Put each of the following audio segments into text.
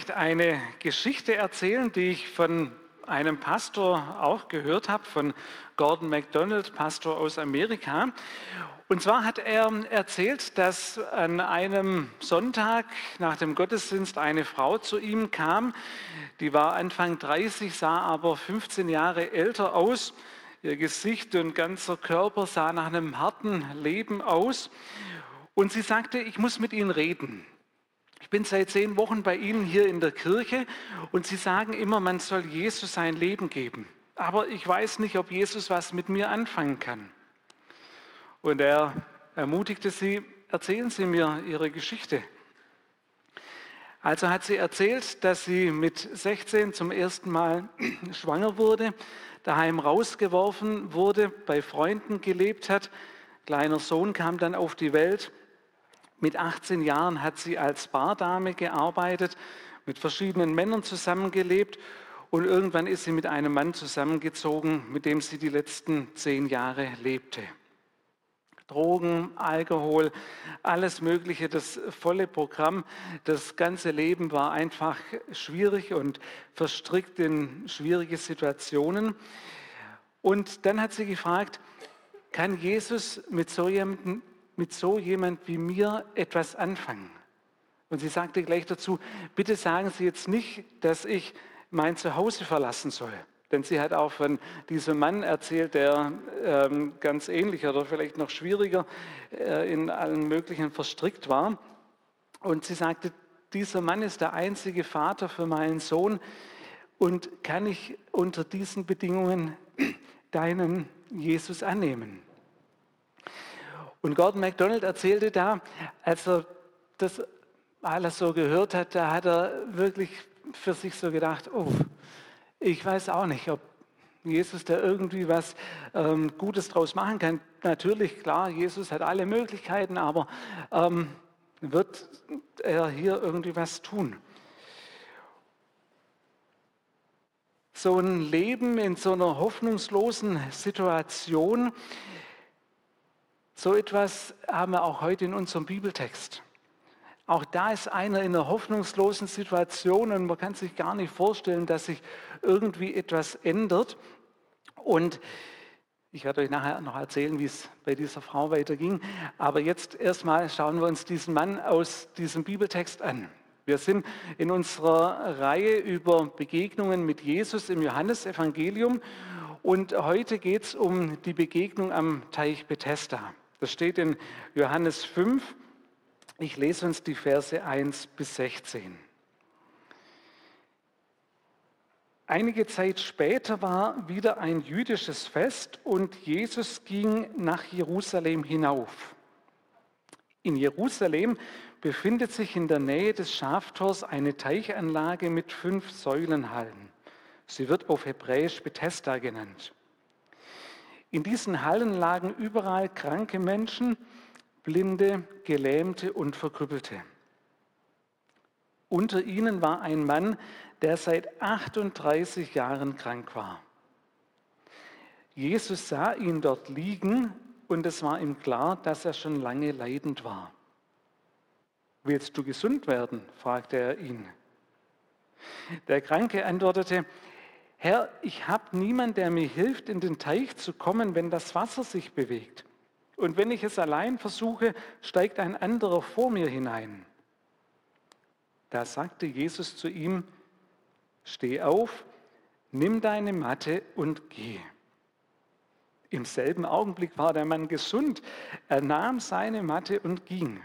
möchte eine Geschichte erzählen, die ich von einem Pastor auch gehört habe, von Gordon MacDonald, Pastor aus Amerika. Und zwar hat er erzählt, dass an einem Sonntag nach dem Gottesdienst eine Frau zu ihm kam, die war Anfang 30, sah aber 15 Jahre älter aus. Ihr Gesicht und ganzer Körper sah nach einem harten Leben aus. Und sie sagte, ich muss mit Ihnen reden. Ich bin seit 10 Wochen bei Ihnen hier in der Kirche und Sie sagen immer, man soll Jesus sein Leben geben. Aber ich weiß nicht, ob Jesus was mit mir anfangen kann. Und er ermutigte sie, erzählen Sie mir Ihre Geschichte. Also hat sie erzählt, dass sie mit 16 zum ersten Mal schwanger wurde, daheim rausgeworfen wurde, bei Freunden gelebt hat. Kleiner Sohn kam dann auf die Welt. Mit 18 Jahren hat sie als Bardame gearbeitet, mit verschiedenen Männern zusammengelebt und irgendwann ist sie mit einem Mann zusammengezogen, mit dem sie die letzten 10 Jahre lebte. Drogen, Alkohol, alles Mögliche, das volle Programm. Das ganze Leben war einfach schwierig und verstrickt in schwierige Situationen. Und dann hat sie gefragt, kann Jesus mit so jemand wie mir etwas anfangen? Und sie sagte gleich dazu, bitte sagen Sie jetzt nicht, dass ich mein Zuhause verlassen soll. Denn sie hat auch von diesem Mann erzählt, der ganz ähnlich oder vielleicht noch schwieriger in allen möglichen verstrickt war. Und sie sagte, dieser Mann ist der einzige Vater für meinen Sohn und kann ich unter diesen Bedingungen deinen Jesus annehmen? Und Gordon MacDonald erzählte da, als er das alles so gehört hat, da hat er wirklich für sich so gedacht, oh, ich weiß auch nicht, ob Jesus da irgendwie was Gutes draus machen kann. Natürlich, klar, Jesus hat alle Möglichkeiten, aber wird er hier irgendwie was tun? So ein Leben in so einer hoffnungslosen Situation, so etwas haben wir auch heute in unserem Bibeltext. Auch da ist einer in einer hoffnungslosen Situation und man kann sich gar nicht vorstellen, dass sich irgendwie etwas ändert. Und ich werde euch nachher noch erzählen, wie es bei dieser Frau weiterging. Aber jetzt erstmal schauen wir uns diesen Mann aus diesem Bibeltext an. Wir sind in unserer Reihe über Begegnungen mit Jesus im Johannesevangelium und heute geht es um die Begegnung am Teich Bethesda. Das steht in Johannes 5. Ich lese uns die Verse 1 bis 16. Einige Zeit später war wieder ein jüdisches Fest und Jesus ging nach Jerusalem hinauf. In Jerusalem befindet sich in der Nähe des Schaftors eine Teichanlage mit 5 Säulenhallen. Sie wird auf Hebräisch Bethesda genannt. In diesen Hallen lagen überall kranke Menschen, Blinde, Gelähmte und Verkrüppelte. Unter ihnen war ein Mann, der seit 38 Jahren krank war. Jesus sah ihn dort liegen und es war ihm klar, dass er schon lange leidend war. Willst du gesund werden? Fragte er ihn. Der Kranke antwortete, Herr, ich habe niemanden, der mir hilft, in den Teich zu kommen, wenn das Wasser sich bewegt. Und wenn ich es allein versuche, steigt ein anderer vor mir hinein. Da sagte Jesus zu ihm, steh auf, nimm deine Matte und geh. Im selben Augenblick war der Mann gesund. Er nahm seine Matte und ging.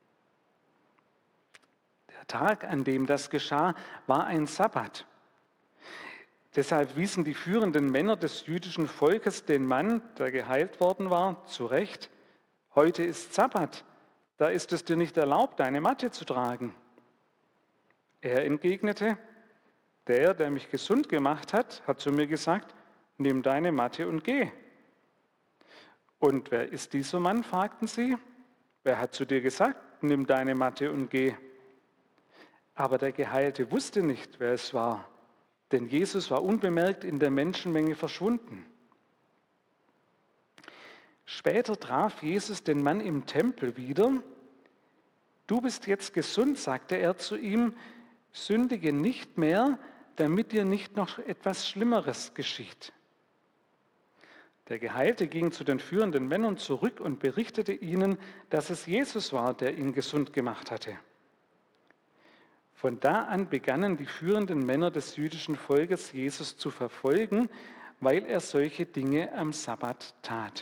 Der Tag, an dem das geschah, war ein Sabbat. Deshalb wiesen die führenden Männer des jüdischen Volkes den Mann, der geheilt worden war, zurecht. Heute ist Sabbat, da ist es dir nicht erlaubt, deine Matte zu tragen. Er entgegnete, der mich gesund gemacht hat, hat zu mir gesagt, nimm deine Matte und geh. Und wer ist dieser Mann, fragten sie. Wer hat zu dir gesagt, nimm deine Matte und geh? Aber der Geheilte wusste nicht, wer es war. Denn Jesus war unbemerkt in der Menschenmenge verschwunden. Später traf Jesus den Mann im Tempel wieder. Du bist jetzt gesund, sagte er zu ihm. sündige nicht mehr, damit dir nicht noch etwas Schlimmeres geschieht. Der Geheilte ging zu den führenden Männern zurück und berichtete ihnen, dass es Jesus war, der ihn gesund gemacht hatte. Von da an begannen die führenden Männer des jüdischen Volkes, Jesus zu verfolgen, weil er solche Dinge am Sabbat tat.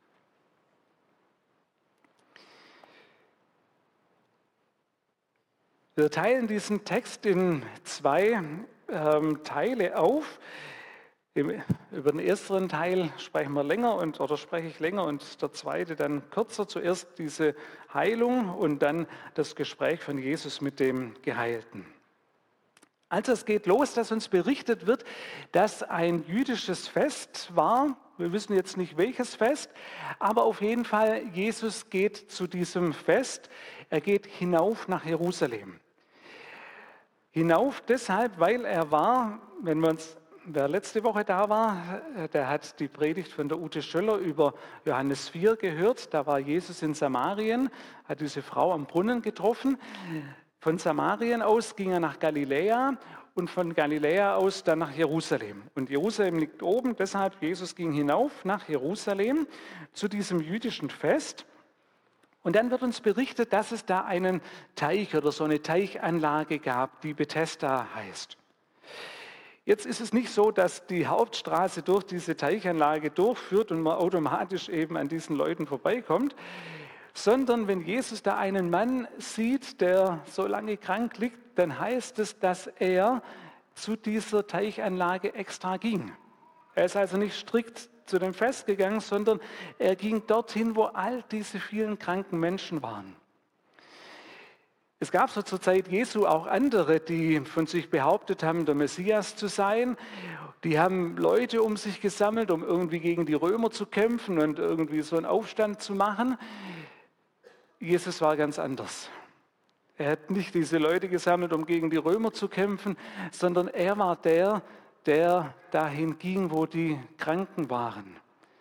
Wir teilen diesen Text in zwei Teile auf. Über den ersten Teil spreche ich länger und der zweite dann kürzer. Zuerst diese Heilung und dann das Gespräch von Jesus mit dem Geheilten. Also es geht los, dass uns berichtet wird, dass ein jüdisches Fest war. Wir wissen jetzt nicht welches Fest, aber auf jeden Fall, Jesus geht zu diesem Fest. Er geht hinauf nach Jerusalem. Hinauf deshalb, weil er war, wer letzte Woche da war, der hat die Predigt von der Ute Schöller über Johannes 4 gehört. Da war Jesus in Samarien, hat diese Frau am Brunnen getroffen. Von Samarien aus ging er nach Galiläa und von Galiläa aus dann nach Jerusalem. Und Jerusalem liegt oben, deshalb Jesus ging hinauf nach Jerusalem zu diesem jüdischen Fest. Und dann wird uns berichtet, dass es da einen Teich oder so eine Teichanlage gab, die Bethesda heißt. Jetzt ist es nicht so, dass die Hauptstraße durch diese Teichanlage durchführt und man automatisch eben an diesen Leuten vorbeikommt, sondern wenn Jesus da einen Mann sieht, der so lange krank liegt, dann heißt es, dass er zu dieser Teichanlage extra ging. Er ist also nicht strikt zu dem Fest gegangen, sondern er ging dorthin, wo all diese vielen kranken Menschen waren. Es gab so zur Zeit Jesu auch andere, die von sich behauptet haben, der Messias zu sein. Die haben Leute um sich gesammelt, um irgendwie gegen die Römer zu kämpfen und irgendwie so einen Aufstand zu machen. Jesus war ganz anders. Er hat nicht diese Leute gesammelt, um gegen die Römer zu kämpfen, sondern er war der dahin ging, wo die Kranken waren.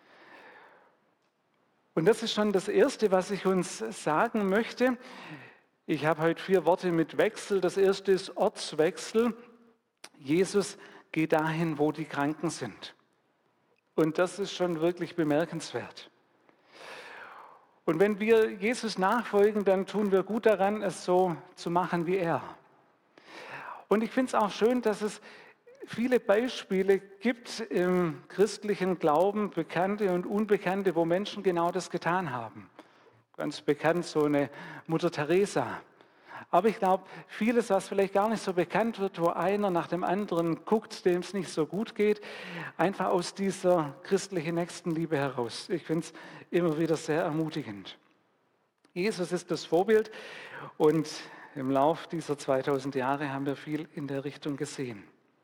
Und das ist schon das Erste, was ich uns sagen möchte. Ich habe heute 4 Worte mit Wechsel. Das erste ist Ortswechsel. Jesus geht dahin, wo die Kranken sind. Und das ist schon wirklich bemerkenswert. Und wenn wir Jesus nachfolgen, dann tun wir gut daran, es so zu machen wie er. Und ich finde es auch schön, dass es viele Beispiele gibt im christlichen Glauben, bekannte und unbekannte, wo Menschen genau das getan haben. Ganz bekannt so eine Mutter Teresa. Aber ich glaube, vieles, was vielleicht gar nicht so bekannt wird, wo einer nach dem anderen guckt, dem es nicht so gut geht, einfach aus dieser christlichen Nächstenliebe heraus. Ich finde es immer wieder sehr ermutigend. Jesus ist das Vorbild und im Lauf dieser 2000 Jahre haben wir viel in der Richtung gesehen.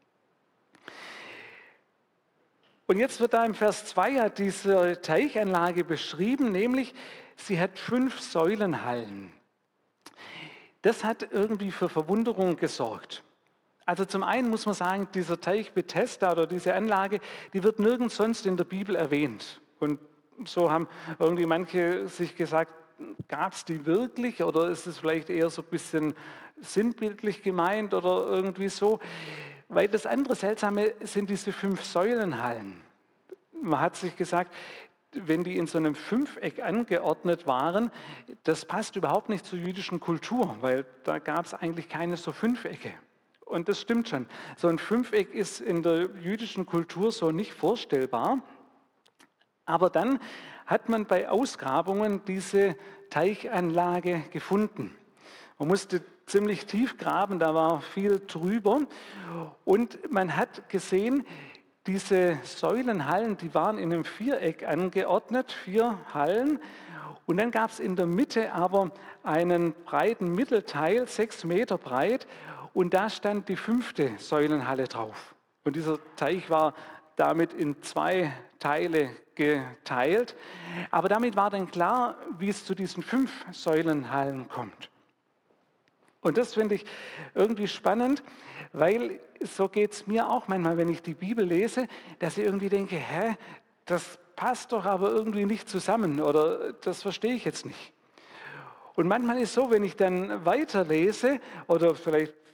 Und jetzt wird da im Vers 2 ja diese Teichanlage beschrieben, nämlich sie hat 5 Säulenhallen. Das hat irgendwie für Verwunderung gesorgt. Also zum einen muss man sagen, dieser Teich Bethesda oder diese Anlage, die wird nirgends sonst in der Bibel erwähnt. Und so haben irgendwie manche sich gesagt, gab es die wirklich oder ist es vielleicht eher so ein bisschen sinnbildlich gemeint oder irgendwie so? Weil das andere Seltsame sind diese 5 Säulenhallen. Man hat sich gesagt, wenn die in so einem 5-Eck angeordnet waren, das passt überhaupt nicht zur jüdischen Kultur, weil da gab es eigentlich keine so 5-Ecke. Und das stimmt schon. So ein 5-Eck ist in der jüdischen Kultur so nicht vorstellbar. Aber dann hat man bei Ausgrabungen diese Teichanlage gefunden. Man musste ziemlich tief graben, da war viel drüber. Und man hat gesehen, diese Säulenhallen, die waren in einem 4-Eck angeordnet, 4 Hallen. Und dann gab es in der Mitte aber einen breiten Mittelteil, 6 Meter breit. Und da stand die 5. Säulenhalle drauf. Und dieser Teich war damit in 2 Teile geteilt. Aber damit war dann klar, wie es zu diesen 5 Säulenhallen kommt. Und das finde ich irgendwie spannend, weil so geht es mir auch manchmal, wenn ich die Bibel lese, dass ich irgendwie denke, das passt doch aber irgendwie nicht zusammen oder das verstehe ich jetzt nicht. Und manchmal ist es so, wenn ich dann weiterlese oder vielleicht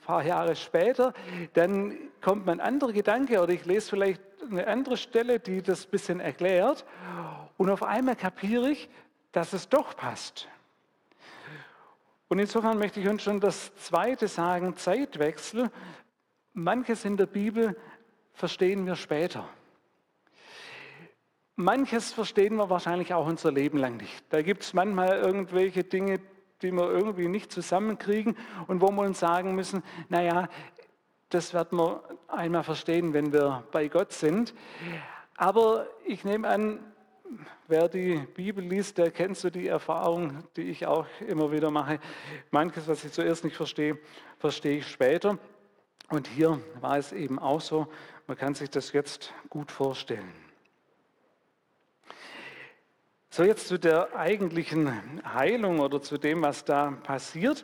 paar Jahre später, dann kommt mir ein anderer Gedanke oder ich lese vielleicht eine andere Stelle, die das ein bisschen erklärt und auf einmal kapiere ich, dass es doch passt. Und insofern möchte ich uns schon das Zweite sagen, Zeitwechsel. Manches in der Bibel verstehen wir später. Manches verstehen wir wahrscheinlich auch unser Leben lang nicht. Da gibt es manchmal irgendwelche Dinge, die wir irgendwie nicht zusammenkriegen und wo wir uns sagen müssen, naja, das werden wir einmal verstehen, wenn wir bei Gott sind. Aber ich nehme an, wer die Bibel liest, der kennt so die Erfahrung, die ich auch immer wieder mache. Manches, was ich zuerst nicht verstehe, verstehe ich später. Und hier war es eben auch so. Man kann sich das jetzt gut vorstellen. So, jetzt zu der eigentlichen Heilung oder zu dem, was da passiert.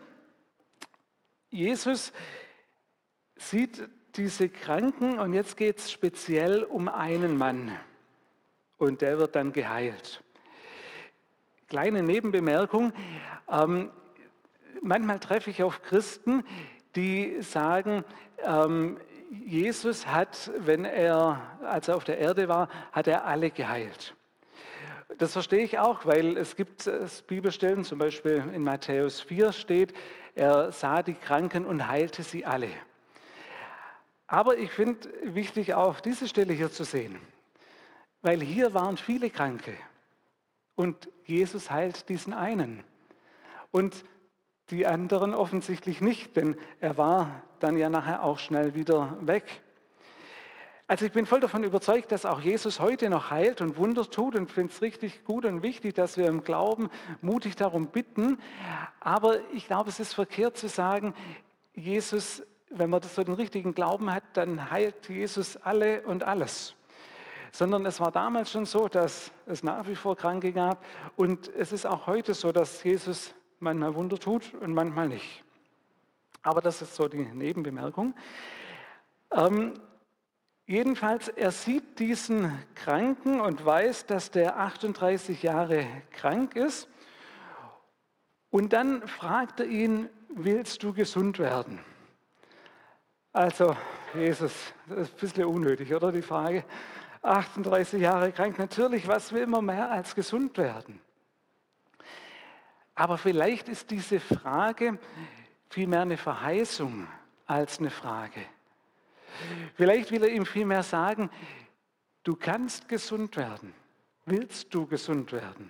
Jesus sieht diese Kranken und jetzt geht es speziell um einen Mann und der wird dann geheilt. Kleine Nebenbemerkung, manchmal treffe ich auf Christen, die sagen, Jesus hat, als er auf der Erde war, hat er alle geheilt. Das verstehe ich auch, weil es gibt Bibelstellen, zum Beispiel in Matthäus 4 steht, er sah die Kranken und heilte sie alle. Aber ich finde wichtig auch diese Stelle hier zu sehen, weil hier waren viele Kranke und Jesus heilt diesen einen und die anderen offensichtlich nicht, denn er war dann ja nachher auch schnell wieder weg. Also ich bin voll davon überzeugt, dass auch Jesus heute noch heilt und Wunder tut und finde es richtig gut und wichtig, dass wir im Glauben mutig darum bitten. Aber ich glaube, es ist verkehrt zu sagen, Jesus, wenn man das so den richtigen Glauben hat, dann heilt Jesus alle und alles. Sondern es war damals schon so, dass es nach wie vor Kranke gab und es ist auch heute so, dass Jesus manchmal Wunder tut und manchmal nicht. Aber das ist so die Nebenbemerkung. Jedenfalls, er sieht diesen Kranken und weiß, dass der 38 Jahre krank ist. Und dann fragt er ihn, willst du gesund werden? Also, Jesus, das ist ein bisschen unnötig, oder die Frage? 38 Jahre krank, natürlich, was will man mehr als gesund werden? Aber vielleicht ist diese Frage vielmehr eine Verheißung als eine Frage. Vielleicht will er ihm vielmehr sagen, du kannst gesund werden. Willst du gesund werden?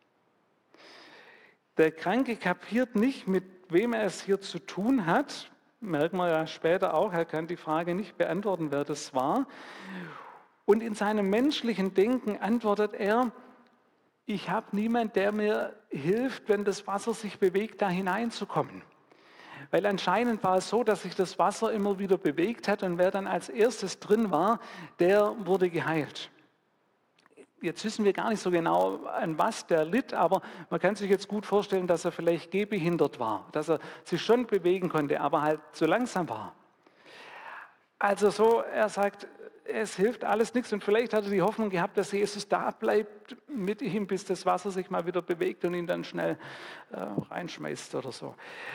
Der Kranke kapiert nicht, mit wem er es hier zu tun hat. Merken wir ja später auch, er kann die Frage nicht beantworten, wer das war. Und in seinem menschlichen Denken antwortet er, ich habe niemanden, der mir hilft, wenn das Wasser sich bewegt, da hineinzukommen. Weil anscheinend war es so, dass sich das Wasser immer wieder bewegt hat und wer dann als erstes drin war, der wurde geheilt. Jetzt wissen wir gar nicht so genau, an was der litt, aber man kann sich jetzt gut vorstellen, dass er vielleicht gehbehindert war, dass er sich schon bewegen konnte, aber halt zu langsam war. Also so, er sagt, es hilft alles nichts und vielleicht hat er die Hoffnung gehabt, dass Jesus da bleibt mit ihm, bis das Wasser sich mal wieder bewegt und ihn dann schnell reinschmeißt oder so.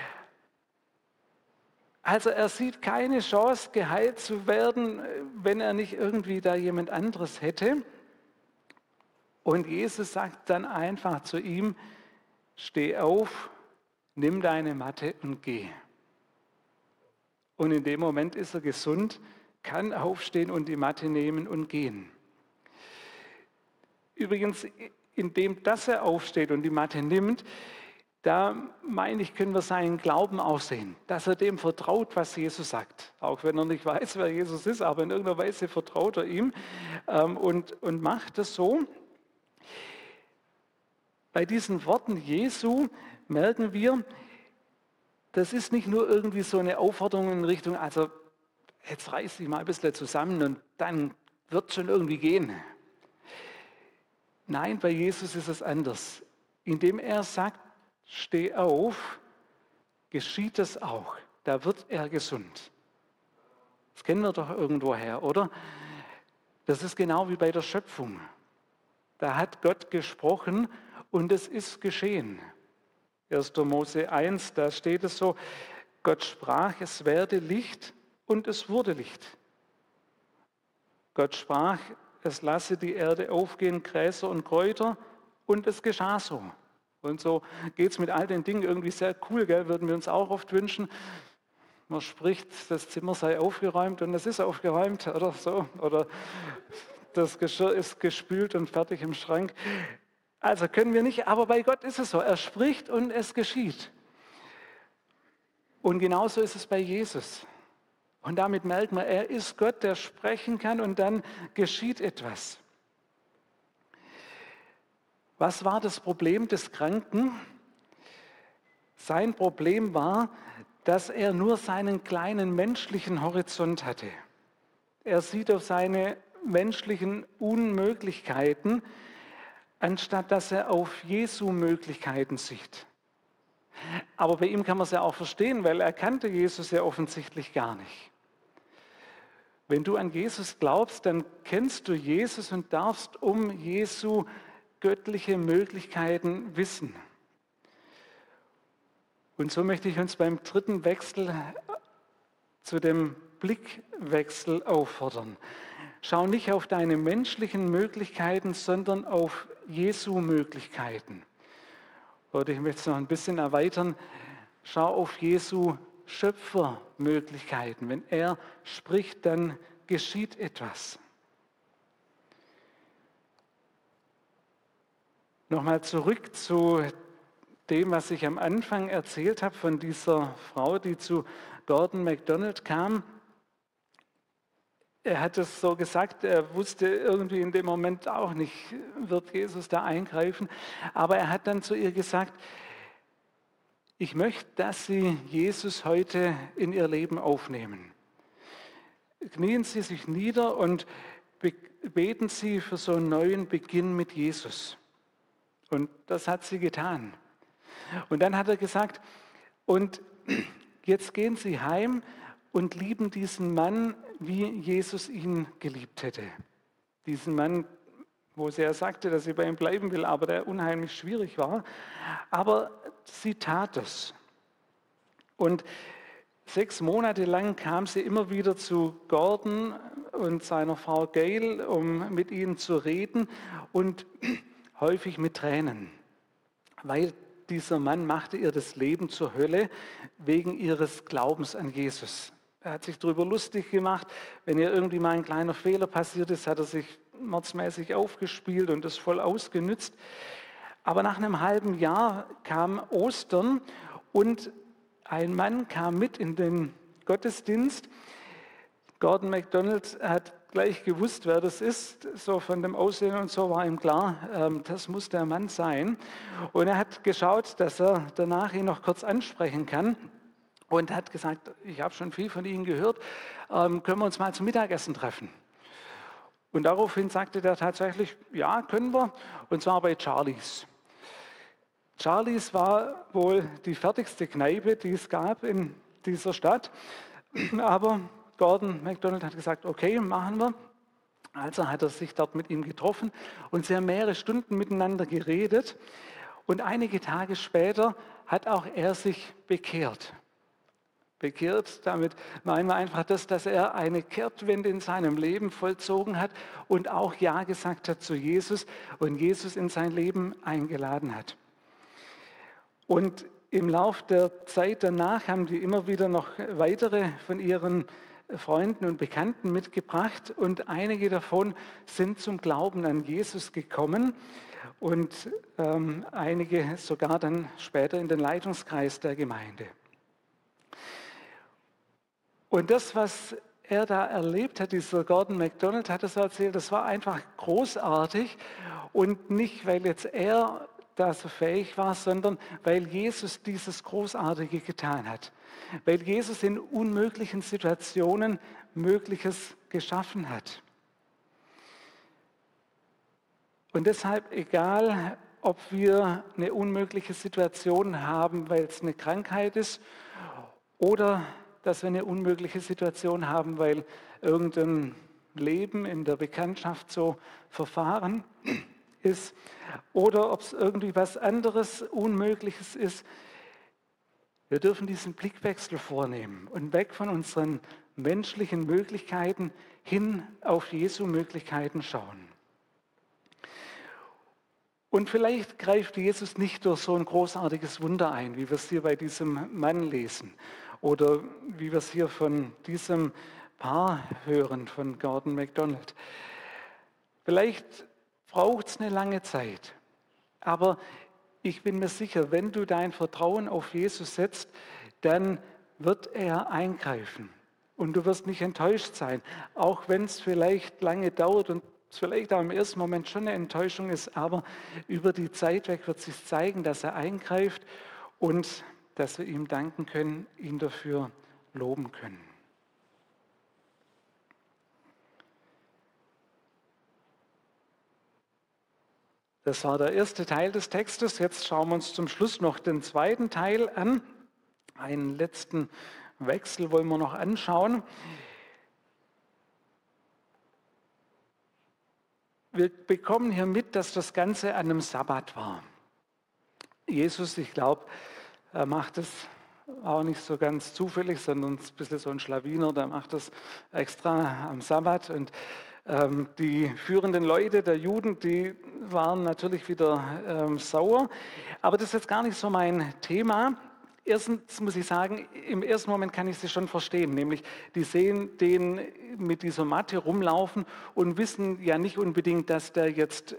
Also er sieht keine Chance, geheilt zu werden, wenn er nicht irgendwie da jemand anderes hätte. Und Jesus sagt dann einfach zu ihm, steh auf, nimm deine Matte und geh. Und in dem Moment ist er gesund, kann aufstehen und die Matte nehmen und gehen. Übrigens, indem dass er aufsteht und die Matte nimmt, da meine ich, können wir seinen Glauben auch sehen, dass er dem vertraut, was Jesus sagt. Auch wenn er nicht weiß, wer Jesus ist, aber in irgendeiner Weise vertraut er ihm und macht es so. Bei diesen Worten Jesu merken wir, das ist nicht nur irgendwie so eine Aufforderung in Richtung, also jetzt reiß dich mal ein bisschen zusammen und dann wird es schon irgendwie gehen. Nein, bei Jesus ist es anders. Indem er sagt, steh auf, geschieht es auch. Da wird er gesund. Das kennen wir doch irgendwoher, oder? Das ist genau wie bei der Schöpfung. Da hat Gott gesprochen und es ist geschehen. 1. Mose 1, da steht es so, Gott sprach, es werde Licht und es wurde Licht. Gott sprach, es lasse die Erde aufgehen, Gräser und Kräuter, und es geschah so. Und so geht es mit all den Dingen irgendwie sehr cool, gell? Würden wir uns auch oft wünschen. Man spricht, das Zimmer sei aufgeräumt und es ist aufgeräumt oder so. Oder das Geschirr ist gespült und fertig im Schrank. Also können wir nicht, aber bei Gott ist es so. Er spricht und es geschieht. Und genauso ist es bei Jesus. Und damit merkt man, er ist Gott, der sprechen kann und dann geschieht etwas. Was war das Problem des Kranken? Sein Problem war, dass er nur seinen kleinen menschlichen Horizont hatte. Er sieht auf seine menschlichen Unmöglichkeiten, anstatt dass er auf Jesu Möglichkeiten sieht. Aber bei ihm kann man es ja auch verstehen, weil er kannte Jesus ja offensichtlich gar nicht. Wenn du an Jesus glaubst, dann kennst du Jesus und darfst um Jesu göttliche Möglichkeiten wissen. Und so möchte ich uns beim dritten Wechsel zu dem Blickwechsel auffordern. Schau nicht auf deine menschlichen Möglichkeiten, sondern auf Jesu Möglichkeiten. Oder ich möchte es noch ein bisschen erweitern. Schau auf Jesu Schöpfermöglichkeiten. Wenn er spricht, dann geschieht etwas. Nochmal zurück zu dem, was ich am Anfang erzählt habe von dieser Frau, die zu Gordon MacDonald kam. Er hat es so gesagt, er wusste irgendwie in dem Moment auch nicht, wird Jesus da eingreifen. Aber er hat dann zu ihr gesagt, ich möchte, dass Sie Jesus heute in Ihr Leben aufnehmen. Knien Sie sich nieder und beten Sie für so einen neuen Beginn mit Jesus. Und das hat sie getan. Und dann hat er gesagt, und jetzt gehen Sie heim und lieben diesen Mann, wie Jesus ihn geliebt hätte. Diesen Mann, wo sie ja sagte, dass sie bei ihm bleiben will, aber der unheimlich schwierig war. Aber sie tat es. Und 6 Monate lang kam sie immer wieder zu Gordon und seiner Frau Gail, um mit ihnen zu reden und häufig mit Tränen, weil dieser Mann machte ihr das Leben zur Hölle wegen ihres Glaubens an Jesus. Er hat sich darüber lustig gemacht, wenn ihr irgendwie mal ein kleiner Fehler passiert ist, hat er sich mordsmäßig aufgespielt und das voll ausgenützt. Aber nach einem halben Jahr kam Ostern und ein Mann kam mit in den Gottesdienst. Gordon MacDonald hat gleich gewusst, wer das ist, so von dem Aussehen und so war ihm klar, das muss der Mann sein. Und er hat geschaut, dass er danach ihn noch kurz ansprechen kann und hat gesagt, ich habe schon viel von Ihnen gehört, können wir uns mal zum Mittagessen treffen? Und daraufhin sagte der tatsächlich, ja, können wir, und zwar bei Charlies. Charlies war wohl die fertigste Kneipe, die es gab in dieser Stadt, aber Gordon MacDonald hat gesagt, okay, machen wir. Also hat er sich dort mit ihm getroffen und sie haben mehrere Stunden miteinander geredet. Und einige Tage später hat auch er sich bekehrt. Bekehrt, damit meinen wir einfach das, dass er eine Kehrtwende in seinem Leben vollzogen hat und auch Ja gesagt hat zu Jesus und Jesus in sein Leben eingeladen hat. Und im Lauf der Zeit danach haben die immer wieder noch weitere von ihren Freunden und Bekannten mitgebracht und einige davon sind zum Glauben an Jesus gekommen und einige sogar dann später in den Leitungskreis der Gemeinde. Und das, was er da erlebt hat, dieser Gordon MacDonald hat es erzählt, das war einfach großartig und nicht, weil jetzt er da so fähig war, sondern weil Jesus dieses Großartige getan hat. Weil Jesus in unmöglichen Situationen Mögliches geschaffen hat. Und deshalb, egal, ob wir eine unmögliche Situation haben, weil es eine Krankheit ist, oder dass wir eine unmögliche Situation haben, weil irgendein Leben in der Bekanntschaft so verfahren ist, oder ob es irgendwie was anderes Unmögliches ist. Wir dürfen diesen Blickwechsel vornehmen und weg von unseren menschlichen Möglichkeiten hin auf Jesu Möglichkeiten schauen. Und vielleicht greift Jesus nicht durch so ein großartiges Wunder ein, wie wir es hier bei diesem Mann lesen oder wie wir es hier von diesem Paar hören, von Gordon MacDonald. Vielleicht braucht es eine lange Zeit, aber ich bin mir sicher, wenn du dein Vertrauen auf Jesus setzt, dann wird er eingreifen und du wirst nicht enttäuscht sein, auch wenn es vielleicht lange dauert und es vielleicht auch im ersten Moment schon eine Enttäuschung ist, aber über die Zeit weg wird sich zeigen, dass er eingreift und dass wir ihm danken können, ihn dafür loben können. Das war der erste Teil des Textes. Jetzt schauen wir uns zum Schluss noch den zweiten Teil an. Einen letzten Wechsel wollen wir noch anschauen. Wir bekommen hier mit, dass das Ganze an einem Sabbat war. Jesus, ich glaube, er macht es auch nicht so ganz zufällig, sondern ein bisschen so ein Schlawiner, der macht das extra am Sabbat. Und die führenden Leute der Juden, die waren natürlich wieder sauer. Aber das ist jetzt gar nicht so mein Thema. Erstens muss ich sagen, im ersten Moment kann ich sie schon verstehen, nämlich die sehen den mit dieser Matte rumlaufen und wissen ja nicht unbedingt, dass der jetzt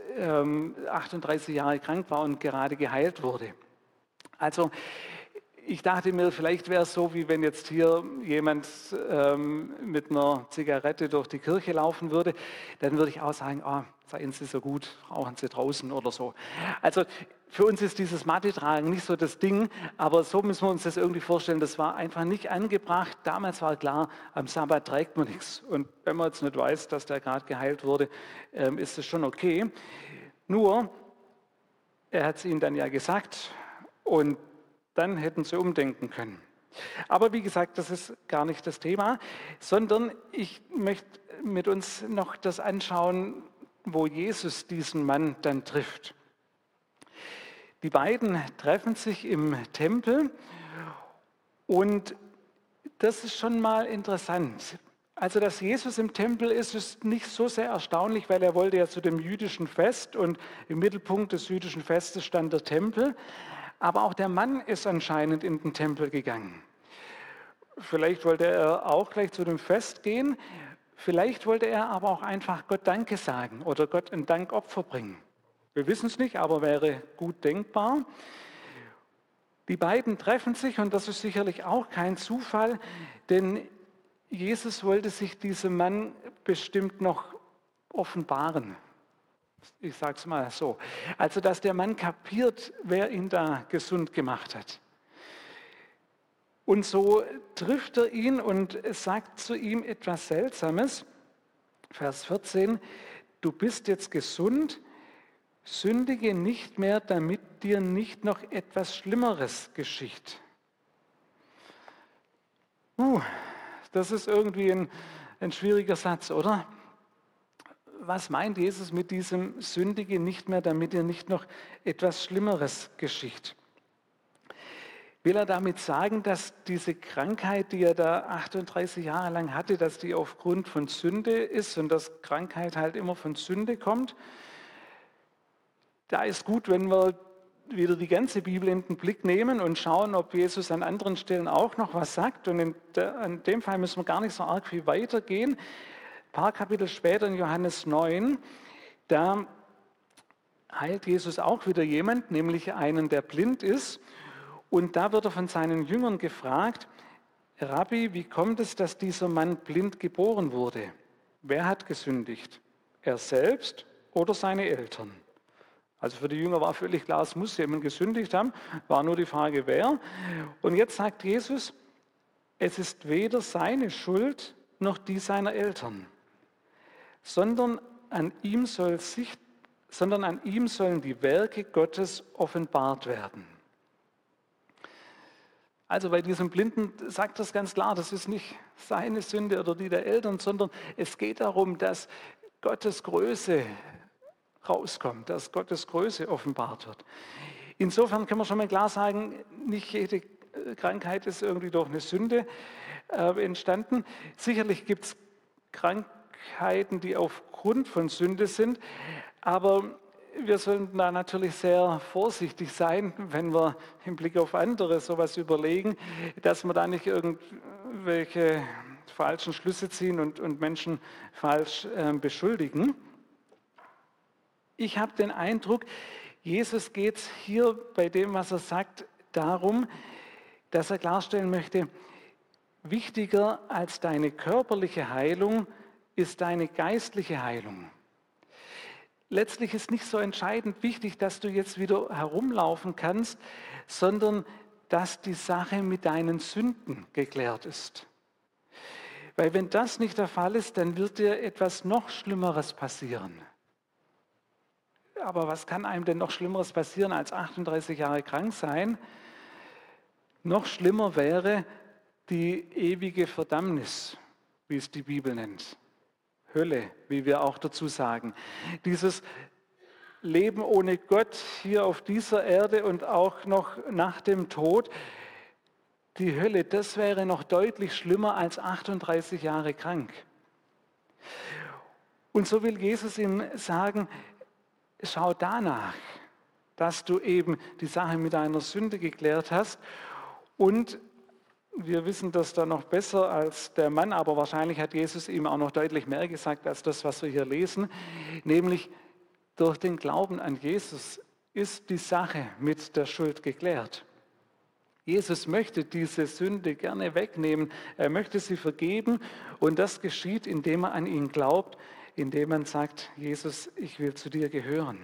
38 Jahre krank war und gerade geheilt wurde. Also ich dachte mir, vielleicht wäre es so, wie wenn jetzt hier jemand mit einer Zigarette durch die Kirche laufen würde, dann würde ich auch sagen, seien Sie so gut, rauchen Sie draußen oder so. Also für uns ist dieses Mattetragen nicht so das Ding, aber so müssen wir uns das irgendwie vorstellen, das war einfach nicht angebracht. Damals war klar, am Sabbat trägt man nichts. Und wenn man jetzt nicht weiß, dass der gerade geheilt wurde, ist das schon okay. Nur, er hat es ihnen dann ja gesagt und dann hätten sie umdenken können. Aber wie gesagt, das ist gar nicht das Thema, sondern ich möchte mit uns noch das anschauen, wo Jesus diesen Mann dann trifft. Die beiden treffen sich im Tempel und das ist schon mal interessant. Also, dass Jesus im Tempel ist nicht so sehr erstaunlich, weil er wollte ja zu dem jüdischen Fest und im Mittelpunkt des jüdischen Festes stand der Tempel. Aber auch der Mann ist anscheinend in den Tempel gegangen. Vielleicht wollte er auch gleich zu dem Fest gehen. Vielleicht wollte er aber auch einfach Gott Danke sagen oder Gott ein Dankopfer bringen. Wir wissen es nicht, aber wäre gut denkbar. Die beiden treffen sich und das ist sicherlich auch kein Zufall, denn Jesus wollte sich diesem Mann bestimmt noch offenbaren. Ich sage es mal so. Also, dass der Mann kapiert, wer ihn da gesund gemacht hat. Und so trifft er ihn und sagt zu ihm etwas Seltsames. Vers 14, du bist jetzt gesund, sündige nicht mehr, damit dir nicht noch etwas Schlimmeres geschieht. Das ist irgendwie ein schwieriger Satz, oder? Was meint Jesus mit diesem Sündige nicht mehr, damit dir nicht noch etwas Schlimmeres geschieht? Will er damit sagen, dass diese Krankheit, die er da 38 Jahre lang hatte, dass die aufgrund von Sünde ist und dass Krankheit halt immer von Sünde kommt? Da ist gut, wenn wir wieder die ganze Bibel in den Blick nehmen und schauen, ob Jesus an anderen Stellen auch noch was sagt. Und in dem Fall müssen wir gar nicht so arg viel weitergehen. Ein paar Kapitel später in Johannes 9, da heilt Jesus auch wieder jemand, nämlich einen, der blind ist. Und da wird er von seinen Jüngern gefragt, Rabbi, wie kommt es, dass dieser Mann blind geboren wurde? Wer hat gesündigt? Er selbst oder seine Eltern? Also für die Jünger war völlig klar, es muss jemand gesündigt haben, war nur die Frage, wer. Und jetzt sagt Jesus, es ist weder seine Schuld noch die seiner Eltern, sondern an ihm sollen die Werke Gottes offenbart werden. Also bei diesem Blinden sagt das ganz klar, das ist nicht seine Sünde oder die der Eltern, sondern es geht darum, dass Gottes Größe rauskommt, dass Gottes Größe offenbart wird. Insofern können wir schon mal klar sagen, nicht jede Krankheit ist irgendwie durch eine Sünde entstanden. Sicherlich gibt es Krankheiten, die aufgrund von Sünde sind, aber wir sollten da natürlich sehr vorsichtig sein, wenn wir im Blick auf andere sowas überlegen, dass wir da nicht irgendwelche falschen Schlüsse ziehen und Menschen falsch beschuldigen. Ich habe den Eindruck, Jesus geht es hier bei dem, was er sagt, darum, dass er klarstellen möchte, wichtiger als deine körperliche Heilung ist deine geistliche Heilung. Letztlich ist nicht so entscheidend wichtig, dass du jetzt wieder herumlaufen kannst, sondern dass die Sache mit deinen Sünden geklärt ist. Weil wenn das nicht der Fall ist, dann wird dir etwas noch Schlimmeres passieren. Aber was kann einem denn noch Schlimmeres passieren als 38 Jahre krank sein? Noch schlimmer wäre die ewige Verdammnis, wie es die Bibel nennt. Hölle, wie wir auch dazu sagen. Dieses Leben ohne Gott hier auf dieser Erde und auch noch nach dem Tod, die Hölle, das wäre noch deutlich schlimmer als 38 Jahre krank. Und so will Jesus ihm sagen, schau danach, dass du eben die Sache mit deiner Sünde geklärt hast. Und wir wissen das dann noch besser als der Mann, aber wahrscheinlich hat Jesus ihm auch noch deutlich mehr gesagt als das, was wir hier lesen, nämlich durch den Glauben an Jesus ist die Sache mit der Schuld geklärt. Jesus möchte diese Sünde gerne wegnehmen, er möchte sie vergeben und das geschieht, indem er an ihn glaubt, indem man sagt, Jesus, ich will zu dir gehören.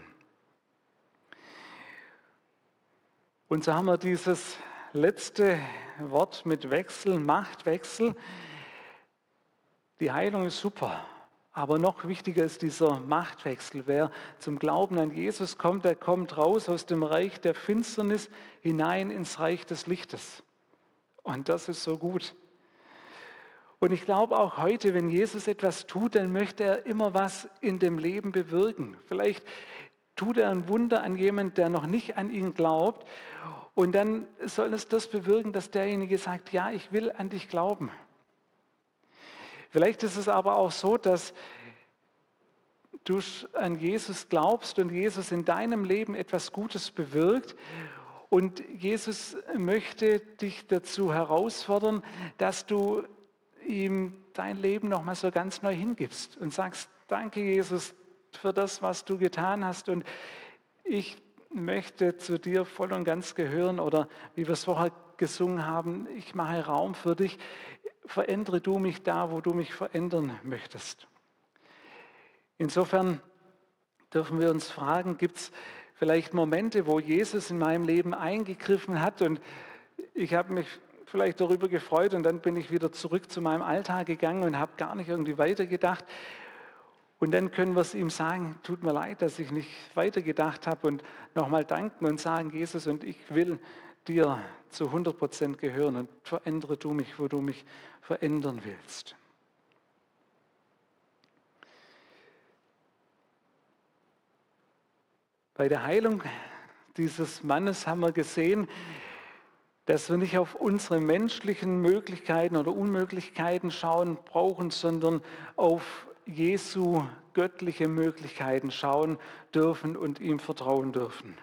Und so haben wir dieses letzte Wort mit Wechsel, Machtwechsel. Die Heilung ist super, aber noch wichtiger ist dieser Machtwechsel. Wer zum Glauben an Jesus kommt, der kommt raus aus dem Reich der Finsternis hinein ins Reich des Lichtes. Und das ist so gut. Und ich glaube auch heute, wenn Jesus etwas tut, dann möchte er immer was in dem Leben bewirken. Vielleicht tut er ein Wunder an jemanden, der noch nicht an ihn glaubt. Und dann soll es das bewirken, dass derjenige sagt, ja, ich will an dich glauben. Vielleicht ist es aber auch so, dass du an Jesus glaubst und Jesus in deinem Leben etwas Gutes bewirkt. Und Jesus möchte dich dazu herausfordern, dass du ihm dein Leben nochmal so ganz neu hingibst und sagst, danke Jesus für das, was du getan hast und ich möchte zu dir voll und ganz gehören oder wie wir es vorher gesungen haben, ich mache Raum für dich, verändere du mich da, wo du mich verändern möchtest. Insofern dürfen wir uns fragen, gibt es vielleicht Momente, wo Jesus in meinem Leben eingegriffen hat und ich habe mich vielleicht darüber gefreut und dann bin ich wieder zurück zu meinem Alltag gegangen und habe gar nicht irgendwie weitergedacht. Und dann können wir es ihm sagen, tut mir leid, dass ich nicht weitergedacht habe und nochmal danken und sagen, Jesus, und ich will dir zu 100% gehören und verändere du mich, wo du mich verändern willst. Bei der Heilung dieses Mannes haben wir gesehen, dass wir nicht auf unsere menschlichen Möglichkeiten oder Unmöglichkeiten schauen brauchen, sondern auf Jesu göttliche Möglichkeiten schauen dürfen und ihm vertrauen dürfen.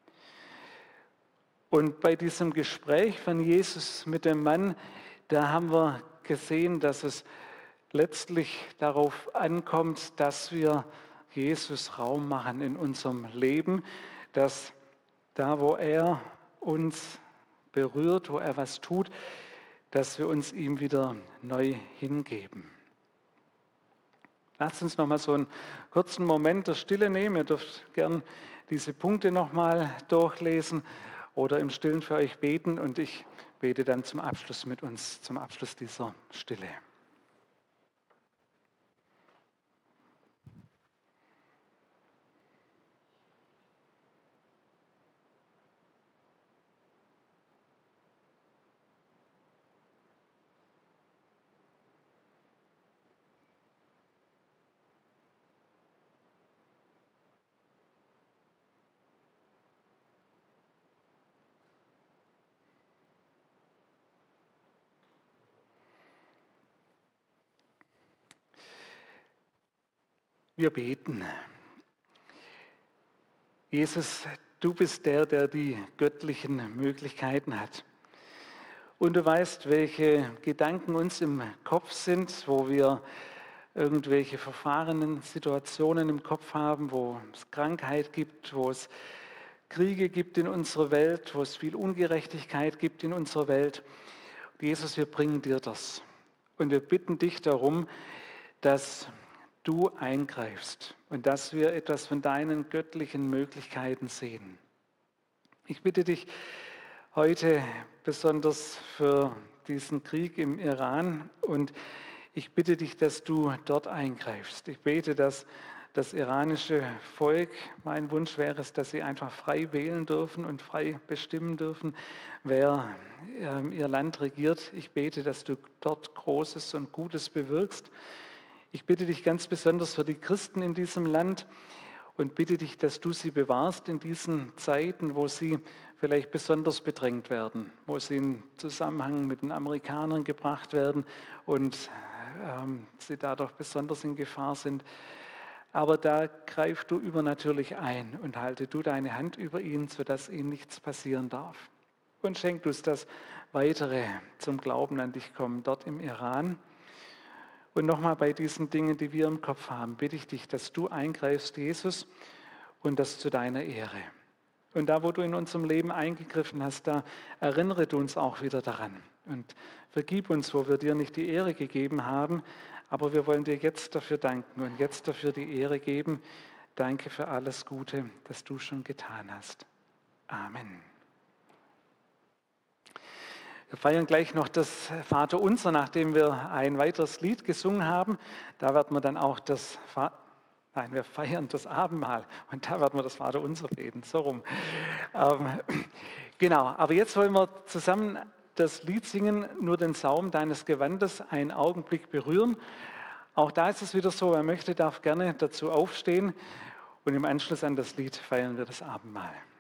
Und bei diesem Gespräch von Jesus mit dem Mann, da haben wir gesehen, dass es letztlich darauf ankommt, dass wir Jesus Raum machen in unserem Leben, dass da, wo er uns berührt, wo er was tut, dass wir uns ihm wieder neu hingeben. Lasst uns noch mal so einen kurzen Moment der Stille nehmen. Ihr dürft gern diese Punkte noch mal durchlesen oder im Stillen für euch beten und ich bete dann zum Abschluss mit uns, zum Abschluss dieser Stille. Wir beten. Jesus, du bist der, der die göttlichen Möglichkeiten hat. Und du weißt, welche Gedanken uns im Kopf sind, wo wir irgendwelche verfahrenen Situationen im Kopf haben, wo es Krankheit gibt, wo es Kriege gibt in unserer Welt, wo es viel Ungerechtigkeit gibt in unserer Welt. Jesus, wir bringen dir das. Und wir bitten dich darum, dass du eingreifst und dass wir etwas von deinen göttlichen Möglichkeiten sehen. Ich bitte dich heute besonders für diesen Krieg im Iran und ich bitte dich, dass du dort eingreifst. Ich bete, dass das iranische Volk, mein Wunsch wäre es, dass sie einfach frei wählen dürfen und frei bestimmen dürfen, wer ihr Land regiert. Ich bete, dass du dort Großes und Gutes bewirkst. Ich bitte dich ganz besonders für die Christen in diesem Land und bitte dich, dass du sie bewahrst in diesen Zeiten, wo sie vielleicht besonders bedrängt werden, wo sie in Zusammenhang mit den Amerikanern gebracht werden und sie dadurch besonders in Gefahr sind. Aber da greif du übernatürlich ein und halte du deine Hand über ihn, sodass ihnen nichts passieren darf. Und schenk uns, dass weitere zum Glauben an dich kommen, dort im Iran. Und nochmal bei diesen Dingen, die wir im Kopf haben, bitte ich dich, dass du eingreifst, Jesus, und das zu deiner Ehre. Und da, wo du in unserem Leben eingegriffen hast, da erinnere du uns auch wieder daran. Und vergib uns, wo wir dir nicht die Ehre gegeben haben, aber wir wollen dir jetzt dafür danken und jetzt dafür die Ehre geben. Danke für alles Gute, das du schon getan hast. Amen. Wir feiern gleich noch das Vaterunser, nachdem wir ein weiteres Lied gesungen haben. Da werden wir dann auch wir feiern das Abendmahl und da werden wir das Vaterunser beten, so rum. Genau, aber jetzt wollen wir zusammen das Lied singen, nur den Saum deines Gewandes, einen Augenblick berühren. Auch da ist es wieder so, wer möchte, darf gerne dazu aufstehen und im Anschluss an das Lied feiern wir das Abendmahl.